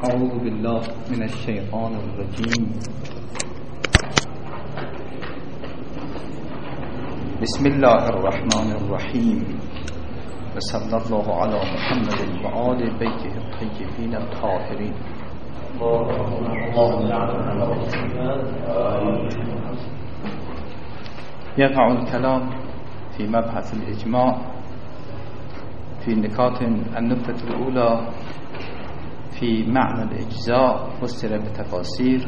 أعوذ بالله من الشيطان الرجيم. بسم الله الرحمن الرحيم، وصلى الله على محمد وآل بيته الطيبين الطاهرين. يقع الكلام في مبحث الإجماع في نقاط. النقطة الأولى في معنى الإجزاء فسر بتفاسير،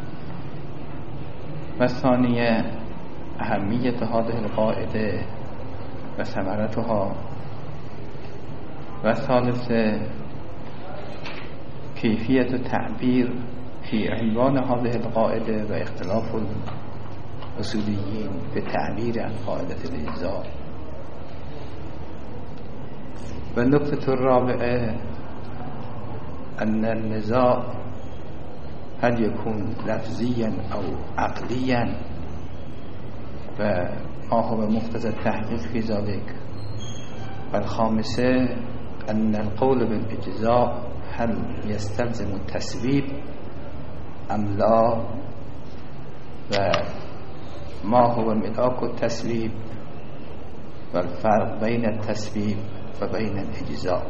والثانية أهمية هذه القاعدة وثمرتها، والثالثة كيفية التعبير في عنوان هذه القاعدة واختلاف الأصوليين في التعبير عن قاعدة الإجزاء. والنقطة الرابعة أن النزاع هل يكون لفظيا أو عقليا، وما هو مقتضى التحقيق في ذلك. والخامسة أن القول بالإجزاء هل يستلزم التسبيب أم لا، وما هو ملاك التسبيب والفرق بين التسبيب وبين الإجزاء.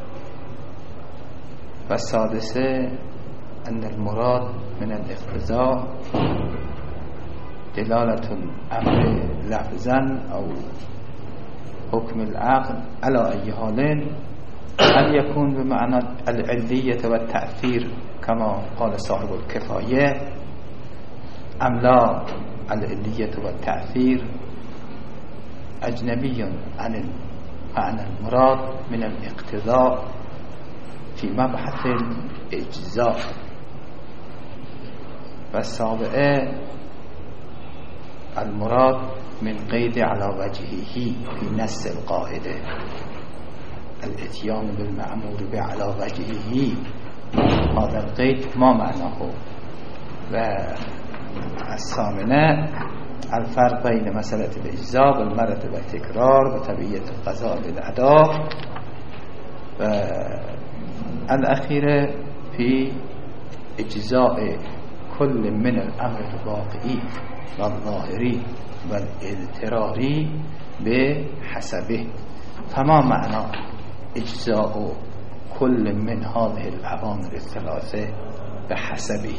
والسادسة أن المراد من الاقتضاء دلالة الأمر لفظا أو حكم العقل على أي حال، أن يكون بمعنى العلية والتأثير كما قال صاحب الكفاية، أم لا العلية والتأثير أجنبي عن المعنى المراد من الاقتضاء في مبحث الإجزاء. والسابعة المراد من قيد على وجهه في نص القاعدة، الاتيان بالمأمور على وجهه، هذا القيد ما معناه. والثامنة الفرق بين مسألة الإجزاء والمرد والتكرار وتبعية القضاء للأداء. الأخيرة في إجزاء كل من الأمر الواقعي والظاهري والاضطراري بحسبه. فما معنى إجزاء كل من هذه الأوامر الثلاثة بحسبه؟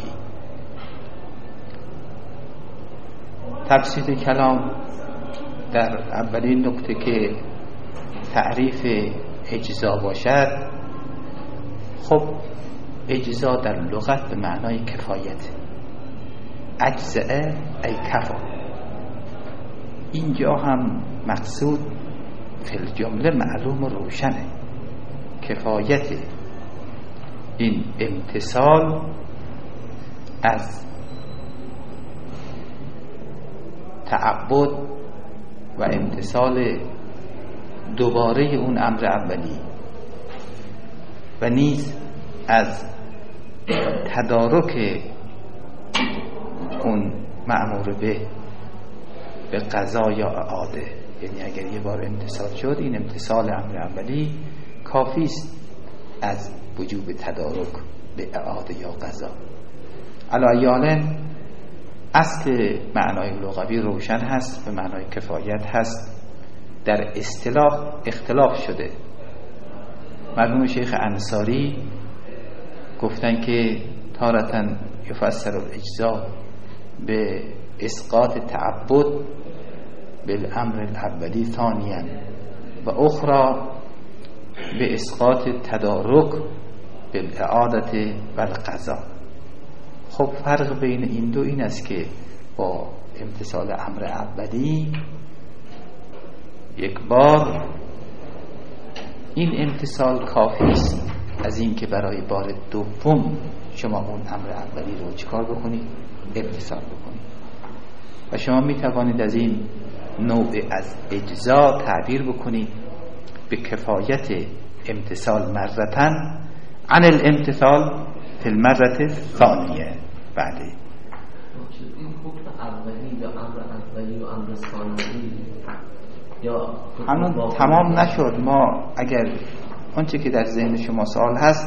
تفسیر کلام در اولین نکته که تعریف اجزا باشد، خب اجزا در لغت به معنای کفایت، اجزاء ای کفا. اینجا هم مقصود فی الجمله معلوم و روشنه، کفایت. این امتثال از تعبد و امتثال دوباره اون امر اولی، و نیز از تدارک اون مأمور به قضا یا اعاده. یعنی اگر یه بار امتثال شد، این امتثال امر اولی کافی است از وجوب تدارک به اعاده یا قضا. علیاً اصل معنای لغوی روشن هست، به معنای کفایت هست. در اصطلاح اختلاف شده. مرحوم شیخ انصاری گفتن که تارة یفسر الاجزاء به اسقاط تعبد بالامر الاولی ثانیا، و اخرى به اسقاط تدارک بالاعاده و القضا. خب فرق بین این دو این است که با امتثال امر اولی یک بار این امتثال کافی است از این که برای بار دوم شما اون امر اولی رو چیکار بکنید؟ امتثال بکنید. و شما می توانید از این نوع از اجزا تعبیر بکنید به کفایت امتثال مرتن عن الامتثال فی المرة الثانیه. بله، این حکم اولی یا امر اولی و امر ثانی یا هنوز تمام نشد. ما اگر آنچه که در ذهن شما سوال هست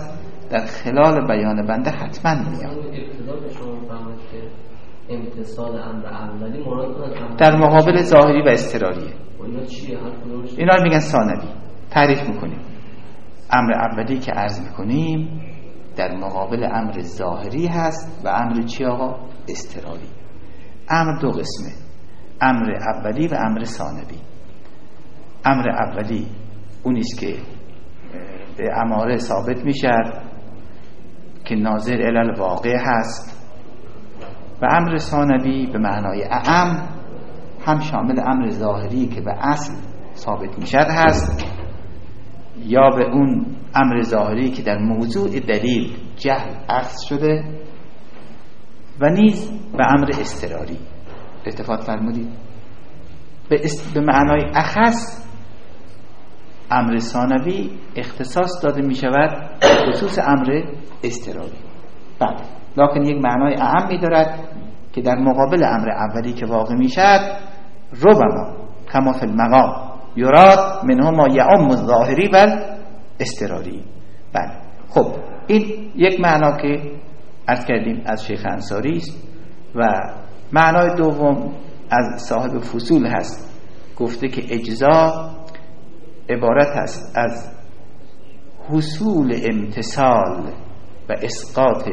در خلال بیان بنده حتما میاد. ابتدا به شما فهمید که امتصال امر اولی مراد در مقابل ظاهری و اضطراریه. اینا چیه؟ اینا رو میگن ثانوی. تعریف میکنیم امر اولی که عرض میکنیم در مقابل امر ظاهری هست و امر چی آقا؟ اضطراری. امر دو قسمه، امر اولی و امر ثانوی. امر اولی اونیست که به اماره ثابت میشد که ناظر الی الواقع هست و امر ثانوی به معنای اعم هم شامل امر ظاهری که به اصل ثابت میشد هست یا به اون امر ظاهری که در موضوع دلیل جهل اخذ شده و نیز به امر اضطراری. التفات فرمودید به معنای اخص امر ثانوی اختصاص داده می شود خصوص امر اضطراری. بله، لکن یک معنای اعم می دارد که در مقابل امر اولی که واقع می شد ربما کما فی المقام یراد منه ما یعم الظاهری و اضطراری. بله، خب این یک معنا که عرض کردیم از شیخ انصاری است و معنای دوم از صاحب فصول هست. گفته که اجزا عبارت است از حصول امتثال و اسقاط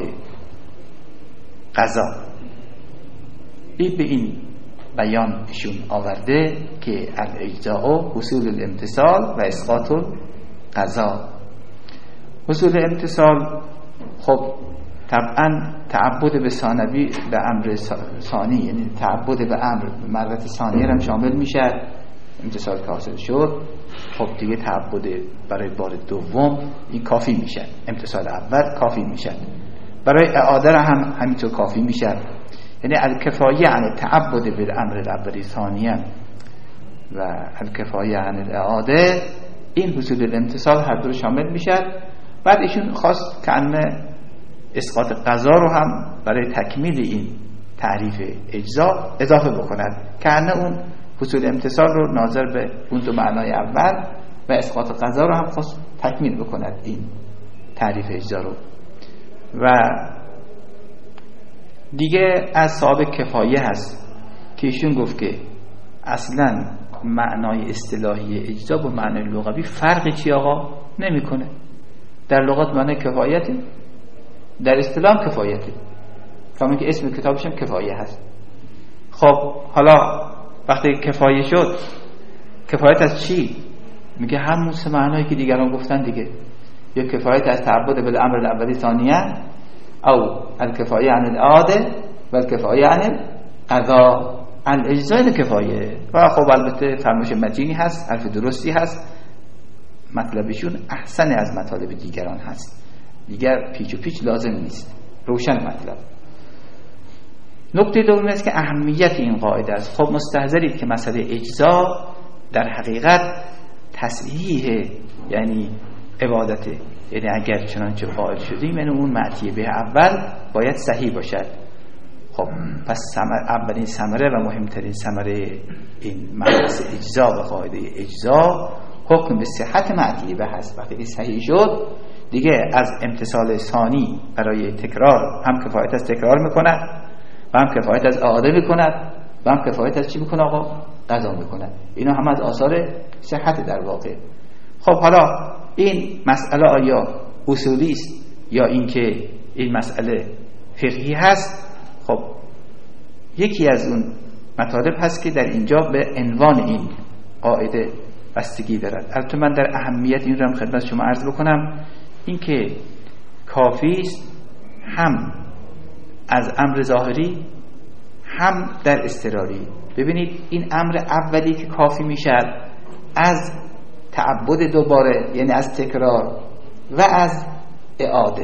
قضا. این به این بیان ایشون آورده که الاجزاء حصول الامتثال و اسقاط قضا. حصول امتثال خب طبعا تعبد به ثانوی به امر ثانی، یعنی تعبد به امر مرت ثانیه هم شامل میشه. امتثال که حاصل شد خب دیگه تعبد برای بار دوم این کافی میشه. امتثال اول کافی میشه، برای اعاده هم همینطور کافی میشه. یعنی الکفایه عن تعبد به امر الاولی ثانیه و الکفایه عن الاعاده، این حصول الامتثال هر دو شامل میشه. بعد ایشون خواست که اسقاط قضا رو هم برای تکمیل این تعریف اجزا اضافه بکند که اون حصول امتثال رو ناظر به اون دو معنای اول و اسقاط قضا رو هم خواست تکمیل بکند این تعریف اجزا رو. و دیگه از صاحب کفایه هست که ایشون گفت که اصلا معنای اصطلاحی اجزا با معنای لغوی فرقی چی آقا نمیکنه. در لغت معنی کفایته، در اصطلاح کفایته، کما که اسم کتابش هم کفایه هست. خب حالا وقتی کفایه شد، کفایت از چی؟ میگه همون سه معنایی که دیگران گفتن دیگه. یا کفایت از تعبد بالامر الاولی ثانیه او الکفایه عن الاعاده و الکفایه عن القضا. الاجزاء کفایه و خب البته فرمایش متینی هست، حرف درستی هست، مطلبشون احسن از مطالب دیگران هست، دیگر پیچ و پیچ لازم نیست، روشن مطلب. نکته دوم است که اهمیت این قاعده است. خب مستحضرید که مسئله اجزا در حقیقت تصحیح یعنی عبادته، یعنی اگر چنانچه قائل شدیم یعنی اون معطیه به اول باید صحیح باشد. خب پس اولین ثمره و مهمترین ثمره این مبحث اجزا و قاعده اجزا حکم به صحت معطیه به هست. وقتی صحیح شد دیگه از امتصال ثانی برای تکرار هم کفایت از تکرار میکند و هم کفایت از اعاده میکند و هم کفایت از چی میکنه آقا؟ قضا میکند. اینا هم از آثار صحت در واقع. خب حالا این مسئله آیا اصولی است یا اینکه این مسئله فقهی هست؟ خب یکی از اون مطالب هست که در اینجا به عنوان این قاعده بستگی دارد. البته من در اهمیت این رو هم خدمت شما عرض بکنم، اینکه کافی است هم از امر ظاهری هم در اضطراری. ببینید این امر اولی که کافی میشد از تعبد دوباره، یعنی از تکرار و از اعاده.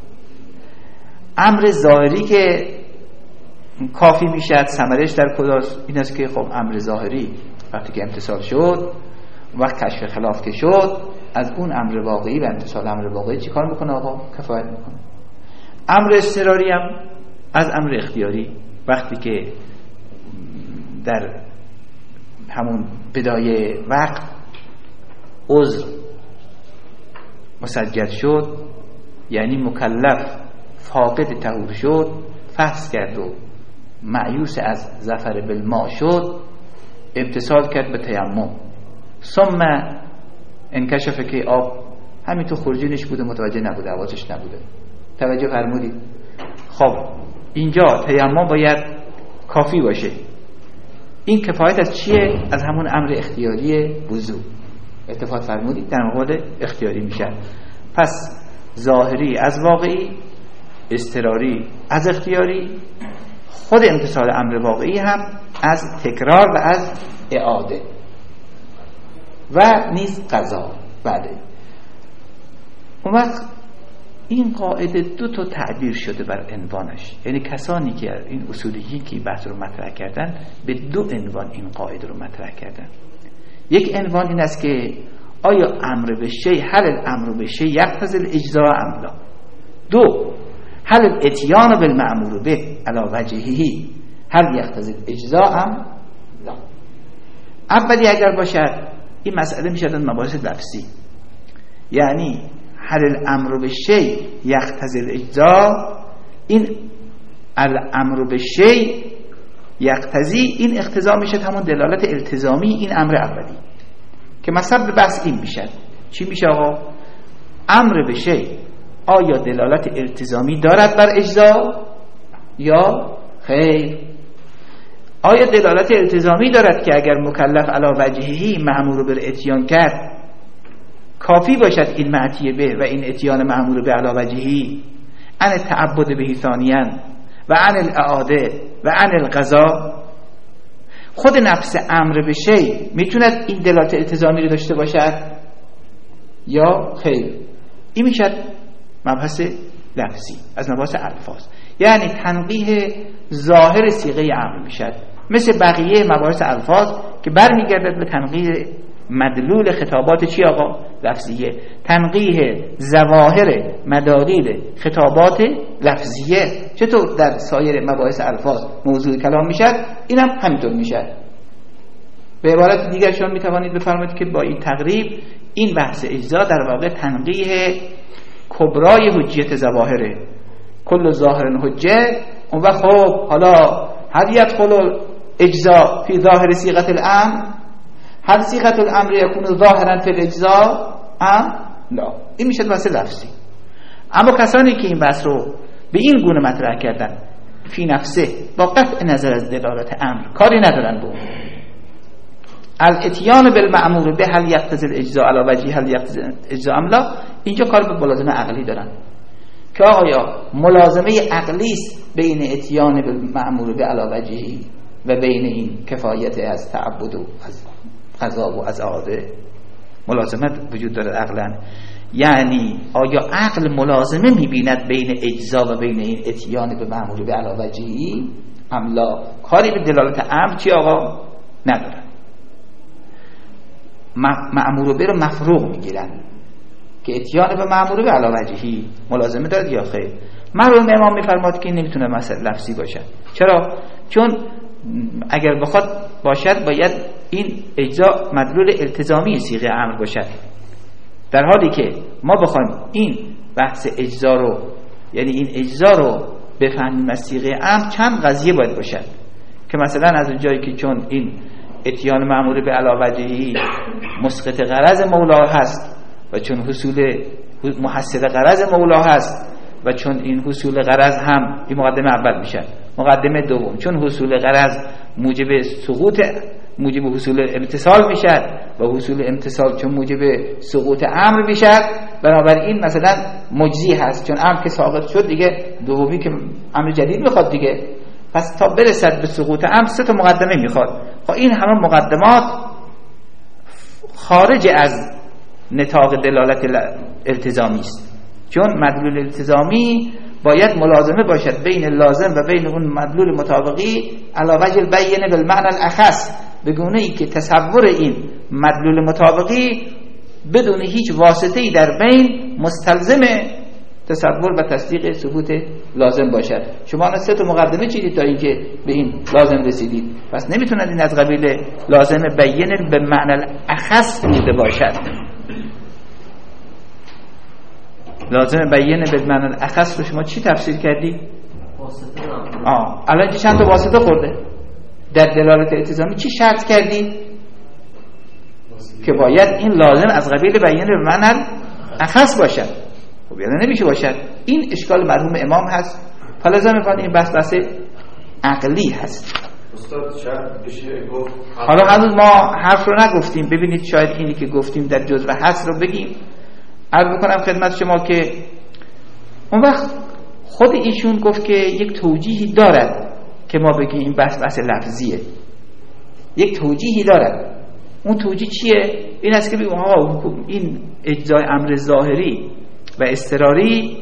امر ظاهری که کافی میشد ثمرش در کجاست؟ این است که خب امر ظاهری وقتی که امتصال شد، وقت کشف خلاف که شد، از اون امر واقعی و امتصال امر واقعی چی کار میکنه آقا؟ کفایت میکنه. امر اضطراری هم از امر اختیاری، وقتی که در همون بدایه وقت عذر مسجل شد یعنی مکلف فاقد طهور شد، فحص کرد و مایوس از ظفر بالماء شد، امتثال کرد به تیمم، ثم انکشف که آب همین تو خورجینش بوده، متوجه نبوده، حواسش نبوده. توجه فرمودید؟ خب اینجا تیمم باید کافی باشه. این کفایت از چیه؟ از همون امر اختیاری وضو. اتفاق فرمودید؟ در مورد اختیاری میشه. پس ظاهری از واقعی، اضطراری از اختیاری، خود امتثال امر واقعی هم از تکرار و از اعاده و نیز قضا. بله، اون وقت این قاعده دو تا تعبیر شده بر عنوانش، یعنی کسانی که این اصولیین که بحث رو مطرح کردن به دو عنوان این قاعده رو مطرح کردن. یک عنوان این است که آیا امر به شیء، هل الامر به شیء یقتضی الاجزاء ام لا؟ دو، هل الاتیان بالمأمور به علی وجهه هل یقتضی الاجزاء ام لا؟ اولی اگر باشد این مسئله میشه در مباحث لفظی، یعنی هل الامر به شیء یقتضی الاجزاء، این الامر به شیء یقتضی، این اقتضا میشه همون دلالت التزامی این امر اولی که مثلا به بحث این میشه. چی میشه آقا؟ امر به شیء آیا دلالت التزامی دارد بر اجزا یا خیر؟ آیا دلالت التزامی دارد که اگر مکلف علی وجهه مأمور بالاتیان کرد کافی باشد این معتیه به و این اتیان مأمور به علی وجهه عن التعبد به ثانیاً و عن الاعاده و عن القضا؟ خود نفس امر به شیء میتوند این دلالت التزامی رو داشته باشد یا خیر؟ این میشد مبحث لفظی از مباحث الفاظ، یعنی تنقیح ظاهر صیغه امر میشد، مثل بقیه مباحث الفاظ که برمیگردد به تنقیح مدلول خطابات چی آقا؟ لفظیه. تنقیح ظواهر مدالیل خطابات لفظیه چطور در سایر مباحث الفاظ موضوع کلام میشد، اینم همینطور میشد. به عبارت دیگر شما میتوانید بفرمایید که با این تقریب این بحث اجزا در واقع تنقیح کبرای حجیت ظواهره، کل ظاهر حجه. اون وقت خب حالا هل یدخل اجزا فی ظاهر صیغه الامر؟ هل صیغه الامر یکون ظاهرا فی الاجزا ام لا؟ این میشه بحث لفظی. اما کسانی که این بحث رو به این گونه مطرح کردن فی نفسه با قطع نظر از دلالت امر کاری ندارن به اون، الاتیان بالمأمور به هل یقتضی الاجزاء علی وجهه هل یقتضی الاجزاء ام لا، اینجا کار به ملازمه عقلی دارن که آیا ملازمه عقلی است بین اتیان بالمأمور به علی وجهه و بین این کفایت از تعبد و از قضا و از عاده؟ ملازمت وجود دارد عقلا، یعنی آیا عقل ملازمه میبیند بین اجزا و بین این اتیان به مأمور به علی وجهه ام لا؟ کاری به دلالت امر چی آقا ندارن. مأمور به رو مفروغ میگیرن که اتیان به مأمور به علی وجهه ملازمه دارد یا خیر. مرحوم امام میفرماد که این نمیتونه مسئله لفظی باشد. چرا؟ چون اگر بخواد باشد باید این اجزا مدلول التزامی صیغه امر باشد، در حالی که ما بخوایم این بحث اجزا رو، یعنی این اجزا رو بفهمیم از صیغه امر، چند قضیه باید باشد که مثلا از اونجایی که چون این اتیان مأمور به علی وجهه مسقط غرض مولا هست و چون حصول محصل غرض مولا هست و چون این حصول غرض هم این مقدمه اول میشه. مقدمه دوم، چون حصول غرض موجب سقوط، موجب حصول امتصال میشه و حصول امتصال چون موجب سقوط امر میشه، بنابراین مثلا مجزی هست، چون امر که ساقط شد دیگه دومی که امر جدید میخواد دیگه، پس تا برسد به سقوط امر سه تا مقدمه میخواد. خب این همه مقدمات خارج از نطاق دلالت التزامی است، چون مدلول التزامی باید ملازمه باشد بین لازم و بین اون مدلول مطابقی علی وجه البین بالمعنى الاخص، به گونه ای که تصور این مدلول مطابقی بدون هیچ واسطه‌ای در بین مستلزم تصور و تصدیق ثبوت لازم باشد. شما سه تا مقدمه چیدید تا اینکه به این لازم رسیدید، پس نمیتوند این از قبیل لازم بین به معنی الاخص بوده باشد. لازم بیان بالمعنی الاخص رو شما چی تفسیر کردی؟ واسطه. الان چند تا واسطه خورده در دلالت التزامی. چی شرط کردی؟ که باید این لازم از قبیل بیان بالمعنی الاخص باشد. خب یعنی نمیشه باشد. این اشکال مرحوم امام هست. فلزا میخواد این بحث عقلی هست. استاد شاید بشه گفت حالا هنوز ما حرف رو نگفتیم. ببینید شاید اینی که گفتیم در جزء حصر رو بگیم. عرض بکنم خدمت شما که اون وقت خود ایشون گفت که یک توجیهی دارد که ما بگیم این بحث لفظیه. یک توجیهی دارد. اون توجیه چیه؟ این است که بگیم آقا این اجزای امر ظاهری و اضطراری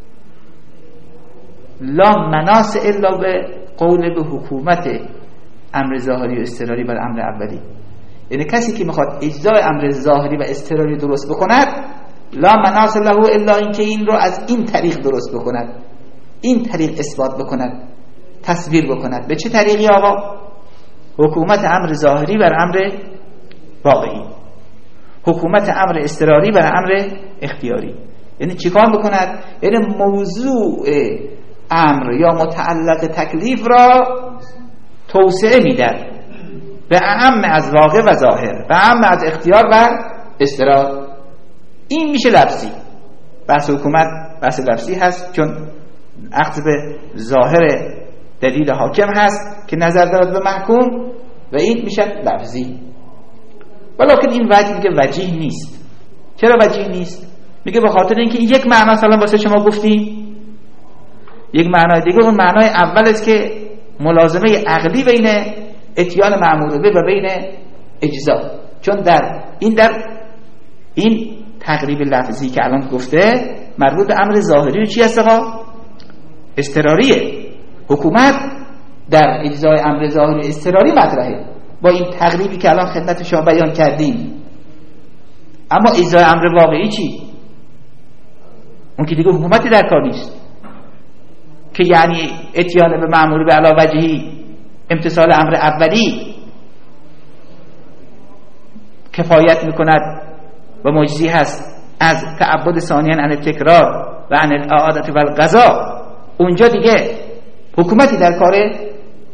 لا مناس الا به قول به حکومت امر ظاهری و اضطراری بر امر اولی. یعنی کسی که میخواد اجزای امر ظاهری و اضطراری درست بکند لا مناس له الا این که این رو از این طریق درست بکند، این طریق اثبات بکند، تصویر بکند. به چه طریقی آقا؟ حکومت امر ظاهری بر امر واقعی، حکومت امر اضطراری بر امر اختیاری. یعنی چیکار بکند؟ یعنی موضوع امر یا متعلق تکلیف را توسعه میدن به اعم از واقع و ظاهر، به اعم از اختیار و اضطرار. این میشه لفظی. بحث حکومت بحث لفظی هست چون عقد به ظاهر دلیل حاکم هست که نظر دارد به محکوم و این میشه لفظی. ولیکن این وجه میگه وجیه نیست. چرا وجیه نیست؟ میگه به خاطر اینکه این یک معنا مثلا واسه شما گفتیم، یک معنای دیگه اون معنای اول است که ملازمه عقلی بین اتیان مأمور به و بین اجزا. چون در این تقریب لفظی که الان گفته مربوط به امر ظاهری و چی هست آقا؟ اضطراریه. حکومت در اجزای امر ظاهری اضطراری مطرحه با این تقریبی که الان خدمت شما بیان کردیم. اما اجزای امر واقعی چی؟ اون که دیگه حکومتی در کار نیست که یعنی اتیان به مأمور به علی وجهی امتثال امر اولی کفایت میکند و مجزی هست از تعبد ثانیاً عن تکرار و عن الاعادت و القضا. اونجا دیگه حکومتی در کاره.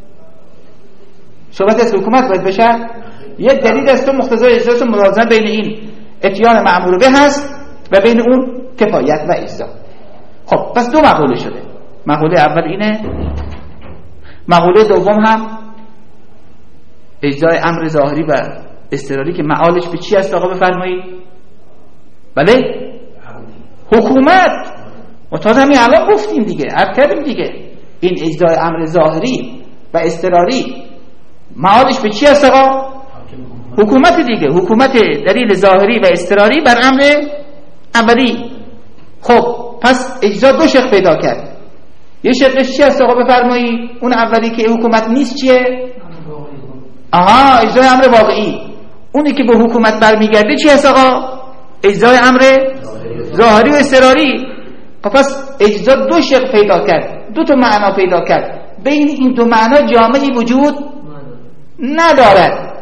صحبت از حکومت باید بشه. یک دلیل است و مقتضای اجزاست و ملازمه بین این اتیان مأمور به هست و بین اون کفایت و اجزا. خب پس دو مقوله شده. مقوله اول اینه، مقوله دوم هم اجزای امر ظاهری و اضطراری که معالش به چی است آقا بفرمایید؟ بله حکومت. و تا همین الان گفتیم دیگه، عرض کردیم دیگه این اجزای امر ظاهری و اضطراری معالش به چی است آقا؟ حکومت دیگه. حکومت دلیل ظاهری و اضطراری بر امر اولی. خب پس اجزا دو شق پیدا کرد. یه شقش چی است آقا بفرمایید؟ اون اولی که حکومت نیست چیه؟ اجزای امر واقعی. اونی که به حکومت برمیگرده چی است آقا؟ اجزای امر ظاهری و اضطراری. پس اجزا دو شق پیدا کرد، دو تا معنا پیدا کرد. بین این دو معنا جامعی وجود ندارد.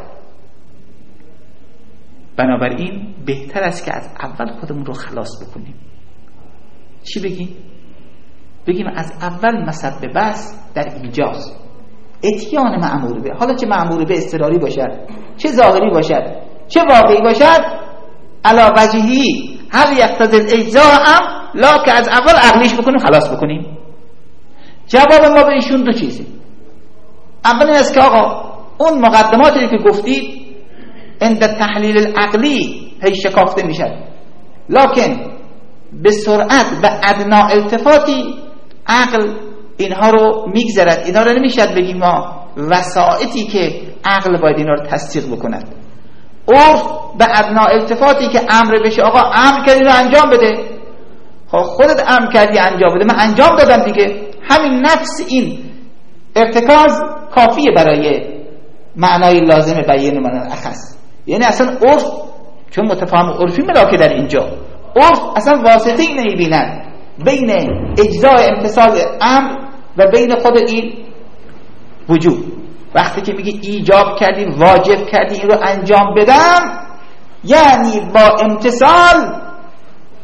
بنابراین بهتر است که از اول خودمون رو خلاص بکنیم. چی بگیم؟ بگیم از اول مسبب بس در اینجاست. اتیان مأمور به، حالا چه مأمور به اضطراری باشد، چه ظاهری باشد، چه واقعی باشد، علا وجهی هر یقتضی الاجزا هم لا که از اول عقلیش بکنیم خلاص بکنیم. جواب ما به ایشون دو چیزه. اول این است که آقا اون مقدماتی که گفتید عند تحلیل العقلی هی شکافته میشد، لکن به سرعت به ادنا التفاتی عقل اینها رو میگذرد. اینها رو نمیشد بگیم ما وسائطی که عقل باید اینها رو تصدیق بکند. عرف به ادنا التفاتی که امر بشه آقا امر کردی رو انجام بده. خب خودت امر کردی انجام بده، من انجام دادم دیگه. همین نفس این ارتکاز کافیه برای معنای لازم بیان من الاخص. یعنی اصلا عرف چون متفاهم عرفی ملاکه در اینجا، عرف اصلا واسطه‌ای نمیبیند بین اجزای امتصال امر و بین خود این وجود. وقتی که میگی ایجاب کردی، واجب کردی این رو انجام بدم، یعنی با امتصال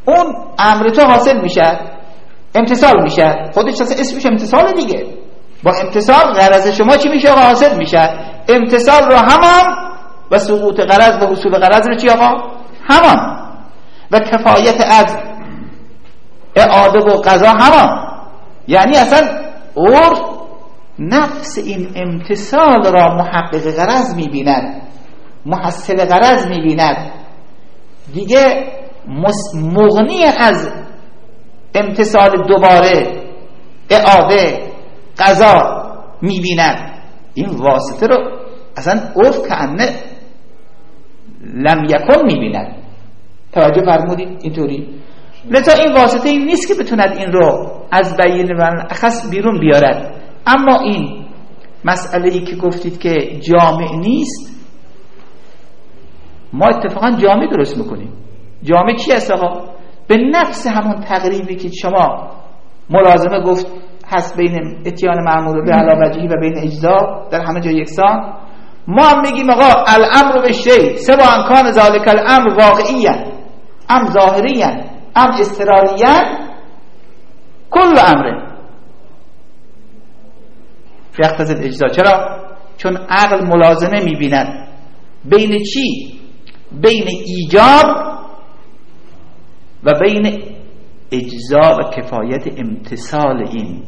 اون امر تو حاصل میشه، امتصال میشه، خودش اصلا اسمش امتصال دیگه. با امتصال غرض شما چی میشه؟ حاصل میشه. امتصال رو همان و سقوط غرض و حصول غرض رو چی آقا؟ همان. و کفایت از اعاده و قضا همان. یعنی اصلا عرف نفس این امتصال را محقق غرض میبیند، محصل غرض میبیند، دیگه مغنی از امتصال دوباره اعاده قضا میبیند. این واسطه رو اصلا عرف کأنه لم یکن میبیند. توجه فرمودید؟ اینطوری لذا این واسطه این نیست که بتوند این رو از بیان و اخص بیرون بیارد. اما این مسئله ای که گفتید که جامع نیست، ما اتفاقا جامع درست میکنیم. جامع چی است آقا؟ به نفس همون تقریبی که شما ملازمه گفت هست بین اتیان معمول به علاوجهی و بین اجزا در همه جا یکسان، ما هم میگیم آقا الامر به شیء سواء کان ذلک الامر واقعیا ام ظاهریا ام استراریا کل امر یقتضی الاجزا. چرا؟ چون عقل ملازمه میبیند بین چی؟ بین ایجاب و بین اجزا و کفایت امتصال این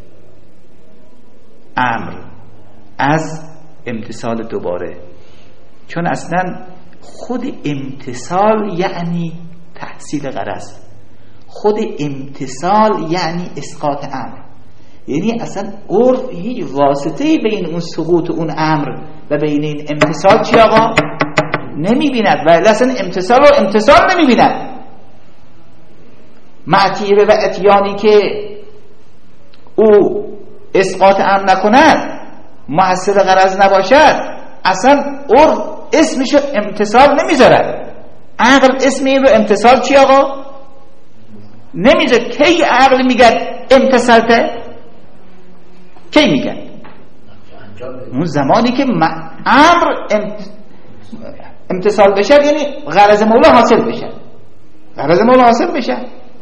امر از امتصال دوباره. چون اصلا خود امتصال یعنی تحصیل غرض، خود امتصال یعنی اسقاط امر. یعنی اصلا عرف هیچ واسطه‌ای بین اون سقوط اون امر و بین این امتصال چی آقا؟ نمی‌بیند. و اصلا امتصال رو امتصال نمی‌بیند. معتیبه و اتیانی که او اسقاط امر نکند، محصل غرض نباشد، اصلا عرف اسمشو امتصال نمیذارد. عقل اسم این رو امتصال چی آقا؟ نمیذاره. کی عقل میگه امتصالته؟ کی میگه؟ اون زمانی که امر امتصال بشه، یعنی غرض مولا حاصل بشه. غرض مولا حاصل بشه.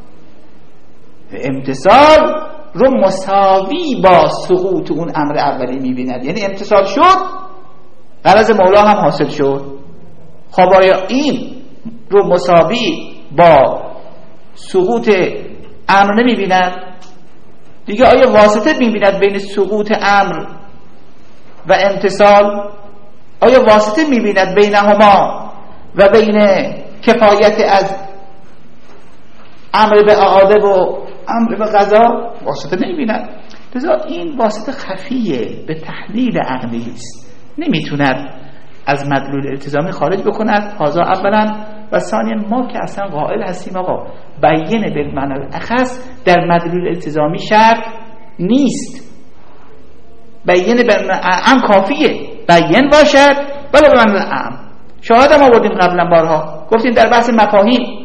امتصال رو مساوی با سقوط اون امر اولی میبیند. یعنی امتصال شد، غرض مولا هم حاصل شد. خب آیا این رو مساوی با سقوط امر نمیبیند؟ دیگه آیا واسطه میبیند بین سقوط امر و امتصال؟ آیا واسطه میبیند بینهما و بین کفایت از امر به اعاده و امر به قضا؟ واسطه نمیبیند. لذا این واسطه خفیه، به تحلیل عقلی است، نمیتوند از مدلول التزامی خارج بکند. هذا اولا. و ثانیا ما که اصلا قائل هستیم آقا بیان بالمعنی الاخص در مدلول التزامی شرط نیست. بیان بالمعنی اعم کافیه، بیان باشد ولی بالمعنی اعم. شاهد ما بودیم قبلا بارها، گفتیم در بحث مفاهیم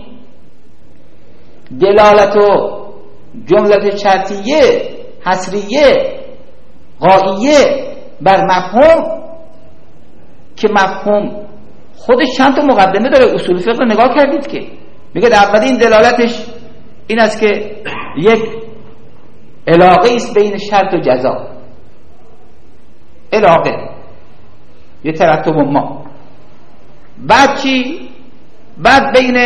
دلالت و جملت شرطیه، حصریه، غاییه بر مفهوم که مفهوم خودش چند تا مقدمه داره. اصول فقه رو نگاه کردید که میگه در اولین دلالتش این است که یک علاقه است بین شرط و جزا، علاقه یه ترتب ما. بعد چی؟ بعد بین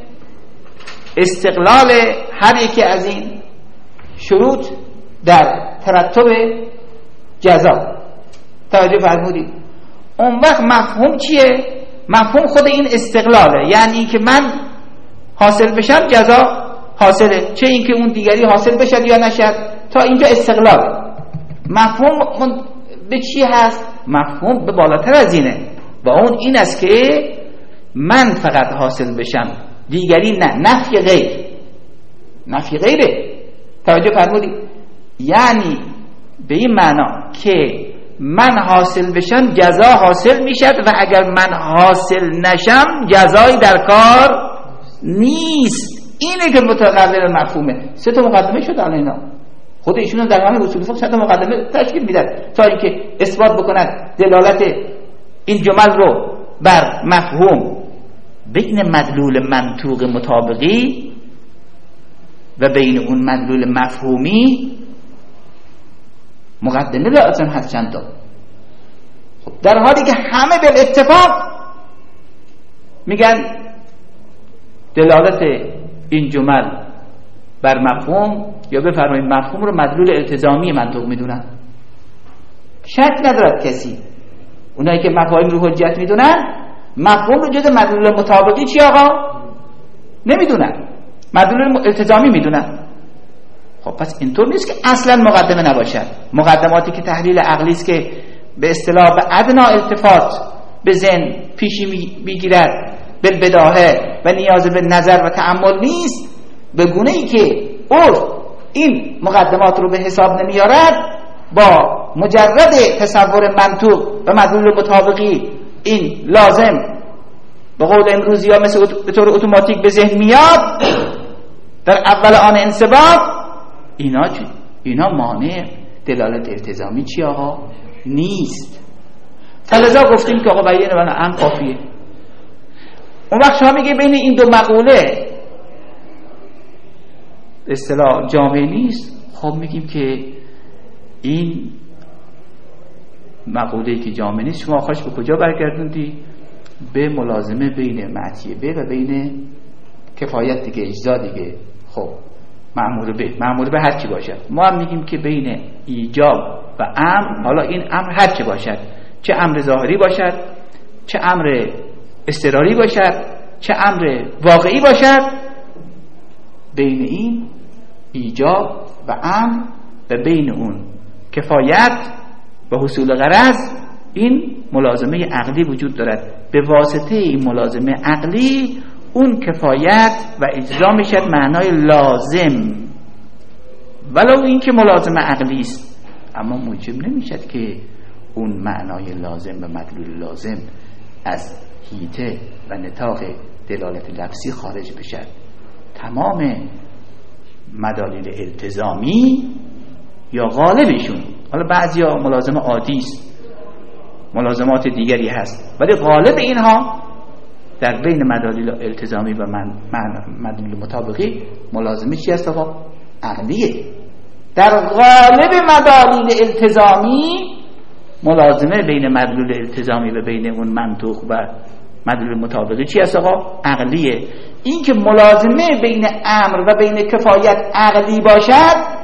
استقلال هر یکی از این شروط در ترتب جزا. توجه فرمودید؟ اون وقت مفهوم چیه؟ مفهوم خود این استقلاله، یعنی که من حاصل بشم جزا حاصله، چه این که اون دیگری حاصل بشد یا نشد. تا اینجا استقلال. مفهوم به چی هست؟ مفهوم به بالاتر از اینه و اون این است که من فقط حاصل بشم، دیگری نه. نفی غیر، نفی غیره. توجه فرمودید؟ یعنی به این معنا که من حاصل بشم جزا حاصل میشد و اگر من حاصل نشم جزایی در کار نیست. اینه که متقابل مفهومه. 3 تا مقدمه شد الان اینا. خود ایشون در همین اصول فقه 3 تا مقدمه تشکیل میدن تا اینکه اثبات بکنن دلالت این جمل رو بر مفهوم بین مدلول منطوق مطابقی و بین اون مدلول مفهومی مقدمه لازم هست چند تا. خب در حالی که همه به اتفاق میگن دلالت این جمل بر مفهوم یا بفرمایید مفهوم رو مدلول التزامی منطق میدونن. شک ندارد کسی اونایی که مفاهیم رو حجت میدونن مفهوم رو جز مدلول مطابقی چی آقا نمیدونن، مدلول التزامی میدونن. خب پس اینطور نیست که اصلا مقدمه نباشد. مقدماتی که تحلیل عقلی است که به اصطلاح به ادنا التفات به ذهن پیشی میگیرد بالبداهه و نیاز به نظر و تأمل نیست، به گونه ای که این مقدمات رو به حساب نمیارد، با مجرد تصور منطق و مدلول مطابقی این لازم به قول امروزی ها مثل به طور اتوماتیک به ذهن میاد در اول آن انصباغ، اینا مانع دلالت التزامی چی آقا نیست. فلذا گفتیم که آقا بیان بنا ام کافیه. اون وقت شما میگه بین این دو مقوله اصطلاح جامع نیست. خب میگیم که این مقوله‌ای که جامع نیست شما آخرش به کجا برگردوندی؟ به ملازمه بین معطیه به و بین کفایت دیگه، اجزا دیگه. خب مأمور به هر چی باشد. ما هم میگیم که بین ایجاب و امر، حالا این امر هر چی باشد، چه امر ظاهری باشد، چه امر اضطراری باشد، چه امر واقعی باشد، بین این ایجاب و امر و بین اون کفایت و حصول غرض این ملازمه عقلی وجود دارد. به واسطه این ملازمه عقلی اون کفایت و اجرا میشد معنای لازم، ولو این که ملازمه عقلی است، اما موجب نمیشد که اون معنای لازم و مدلول لازم از حیطه و نطاق دلالت لفظی خارج بشد. تمام مدالل التزامی یا غالبشون، حالا بعضیا ملازمه عادی است، ملازمات دیگری هست، ولی غالب اینها در بین مدالل التزامی و مدلول مطابقی ملازمه چی هست آقا؟ عقلیه. در غالب مدالل التزامی ملازمه بین مدلول التزامی و بین اون منطق و مدلول مطابقی چی هست آقا؟ عقلیه. این که ملازمه بین امر و بین کفایت عقلی باشد،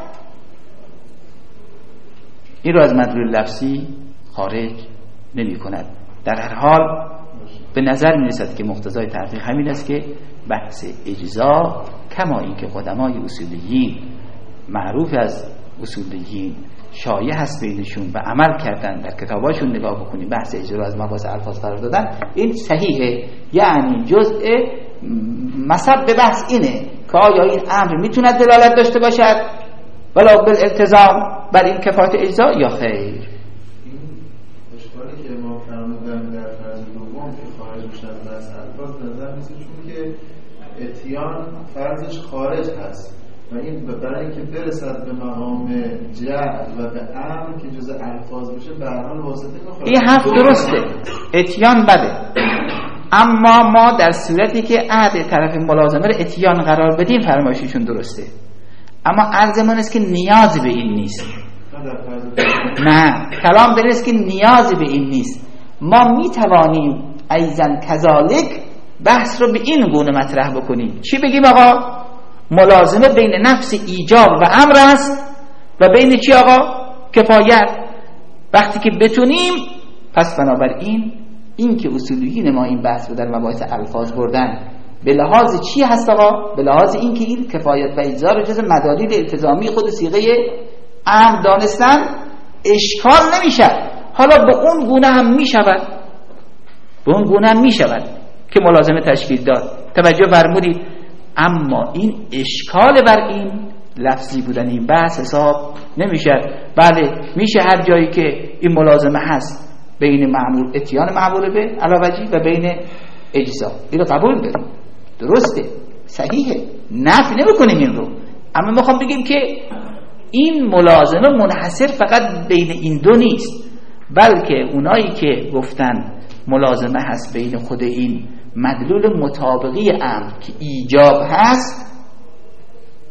این رو از مدلول لفظی خارج نمی کند. در هر حال به نظر می رسد که مقتضای تحقیق همین است که بحث اجزا، کما این که قدمای اصولیین معروف از اصولیین شایع هست بینشون و عمل کردن، در کتاباشون نگاه بکنیم بحث اجزا رو از مباحث الفاظ قرار دادن، این صحیحه. یعنی جزء مصب به بحث اینه که آیا این امر میتونه دلالت داشته باشد ولو بالالتزام بر این کفایت اجزا یا خیر. این اشکالی که ما فرمودن در فرض دوم که خارج میشن از الفاظ نظر میسه، چون که اتیان فرضش خارج هست و این برای اینکه برسد به مقام جعل و به امر که جز الفاظ بشه به هر حال واسطه میخواد. این حرف درسته، اتیان بده، اما ما در صورتی که عهد طرف ملازمه رو اتیان قرار بدیم فرمایششون درسته، اما عرضمون است که نیازی به این نیست. نه، کلام بر است که نیازی به این نیست. ما میتوانیم ایزن کذالک بحث رو به این گونه مطرح بکنیم. چی بگیم آقا؟ ملازمه بین نفس ایجاب و امر است و بین چی آقا؟ کفایت. وقتی که بتونیم، پس بنابراین این که اصولیین ما این بحث رو در مباحث الفاظ بردن به لحاظ چی هست آقا؟ به لحاظ این که این کفایت و اجزا رو جز مدالل التزامی خود صیغه امر دانستن اشکال نمیشه. حالا به اون گونه هم میشود، به اون گونه هم میشود که ملازمه تشکیل داد. توجه فرمودید؟ اما این اشکال بر این لفظی بودن این بحث حساب نمیشه. بله میشه هر جایی که این ملازمه هست بین معمول اتیان معمول به علاوجی و بین اجزا، این رو قبول داریم، درسته، صحیحه، نفی نمیکنیم این رو، اما میخوام بگیم که این ملازمه منحصر فقط بین این دو نیست، بلکه اونایی که گفتن ملازمه هست بین خود این مدلول مطابقی امر که ایجاب هست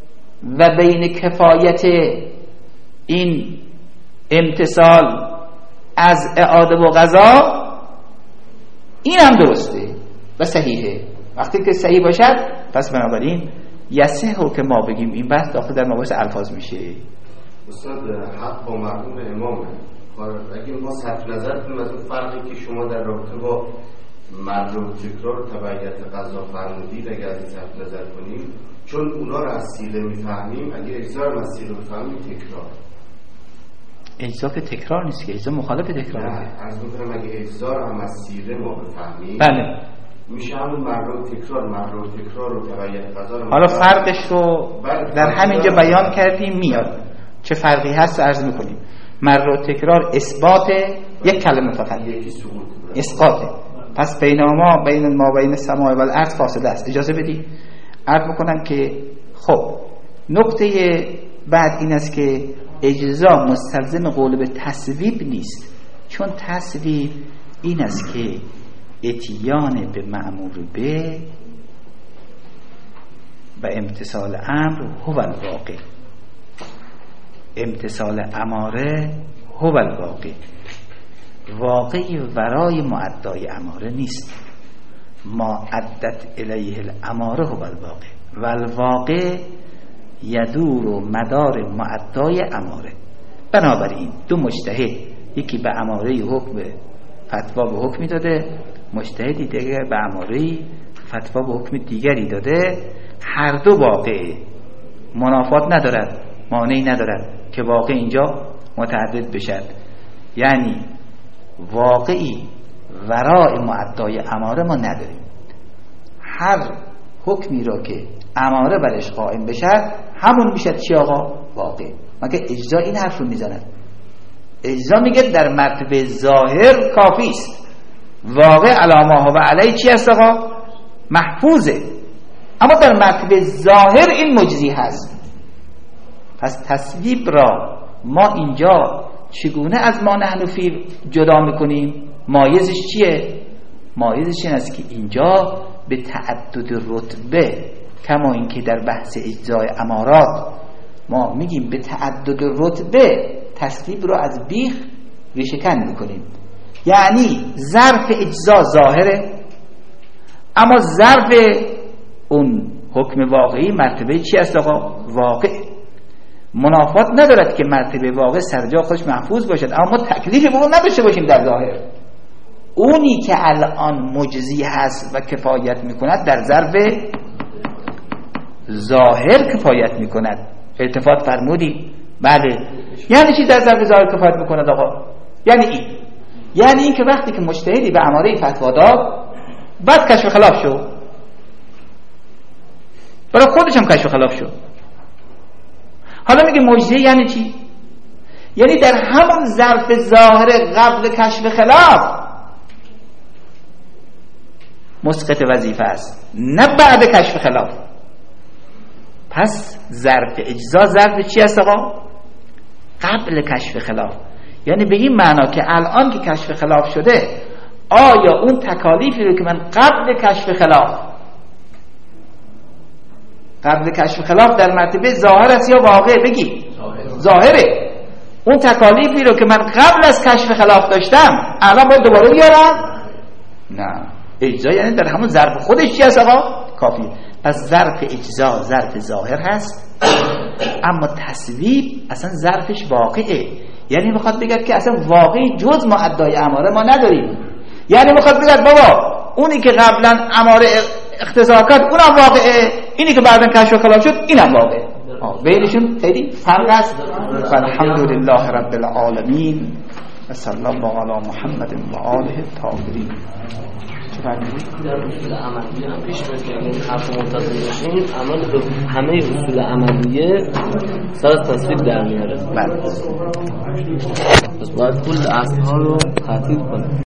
و بین کفایت این امتصال از اعاده و قضا، این هم درسته و صحیحه. وقتی که صحیح باشد پس بنابراین یصحو که ما بگیم این بحث داخل در مباحث الفاظ میشه. استاد حق با مرحوم امامه. اگه ما صرف نظر کنیم از اون فرقی که شما در رابطه با مر و تکرار و تبعیت قضا فرمودید، اگه از این صرف نظر کنیم، چون اونا رو از سیغه میفهمیم، اگه اجزا رو از سیغه بفهمیم تکرار. اجزا که تکرار نیست که، اجزا مخالف تکراره. نه عرض میکنم اگه اجزا رو هم از سیغه ما بفهمیم، بله، میشه همون مر و تکرار و تبعیت قضا رو. حالا فرقش رو در همینجا بیان کردیم، میاد چه فرقی هست عرض میکنیم. مر و تکرار اثبات یک کلمه فقط، اسقاطه. پس بین ما بین سماع و الارض فاصله است. اجازه بدید عرض میکنم که خب نکته بعد این است که اجزا مستلزم قول به تصویب نیست، چون تصویب این است که اتیان به مأمور به و امتثال امر هو الواقع، امتثال اماره هو الواقع، واقعی ورای معدای اماره نیست. ما عدت الیه الاماره هو الواقع و الواقع یدور و مدار معدای اماره. بنابراین دو مجتهد، یکی به اماره حکم فتوا به حکمی داده، مجتهدی دیگر به اماره فتوا به حکم دیگری داده، هر دو واقع منافات ندارد، مانعی ندارد که واقع اینجا متعدد بشد. یعنی واقعی ورای معدای اماره ما نداریم. هر حکمی را که اماره برش قائم بشد همون میشد چی آقا؟ واقع. مگه اجزا این حرف رو میزند؟ اجزا میگه در مرتبه ظاهر کافی است، واقع علامه و علی چی است آقا؟ محفوظه. اما در مرتبه ظاهر این مجزی هست. پس تصویب را ما اینجا چگونه از ما نحن فی جدا میکنیم؟ مایزش چیه؟ مایزش این است که اینجا به تعدد رتبه، کما اینکه در بحث اجزای امارات ما میگیم به تعدد رتبه تصویب را از بیخ ریشه‌کن میکنیم. یعنی ظرف اجزا ظاهره، اما ظرف اون حکم واقعی مرتبه چی است آقا؟ واقع. منافات ندارد که مرتبه واقع سرجا خودش محفوظ باشد، اما ما تکلیف به اون نداشته باشیم در ظاهر. اونی که الان مجزی هست و کفایت میکند در ظرف ظاهر کفایت میکند. التفات فرمودی؟ بله. یعنی چی در ظرف ظاهر کفایت میکند آقا؟ یعنی این که وقتی که مجتهدی به اماره فتوا داد بعد کشف خلاف شد، برای خودش هم کشف خلاف شد، حالا میگه مجزی یعنی چی؟ یعنی در همون ظرف ظاهر قبل کشف خلاف مسقط وظیفه است، نه بعد کشف خلاف. پس ظرف اجزا ظرف چی است آقا؟ قبل کشف خلاف. یعنی به این معنا که الان که کشف خلاف شده، آیا اون تکالیفی رو که من قبل کشف خلاف در مرتبه ظاهر است یا واقع؟ بگی ظاهره. اون تکالیفی رو که من قبل از کشف خلاف داشتم الان باید دوباره بیارم؟ نه. اجزا یعنی در همون ظرف خودش چی هست آقا؟ کافی. پس ظرف اجزا ظرف ظاهر هست، اما تصویب اصلا ظرفش واقعه. یعنی میخواد بگه که اصلا واقعی جز معدای اماره ما نداریم. یعنی میخواد بگه بابا اونی که قبلا اماره اقتضا کرد اونم واقعه، اینی که بعداً کشف خلاف شد اینم واقعه. بینشون خیلی فرق است. الحمدلله رب العالمین و صلی الله علی محمد و آله الطاهرین. در اصول عملیه هم پیش میاد که اگه حرف منتظم باشیم عمل به همه اصول عملیه سر تصویب در میاره. بله. پس باید کل اصلها رو تعطیل کنیم.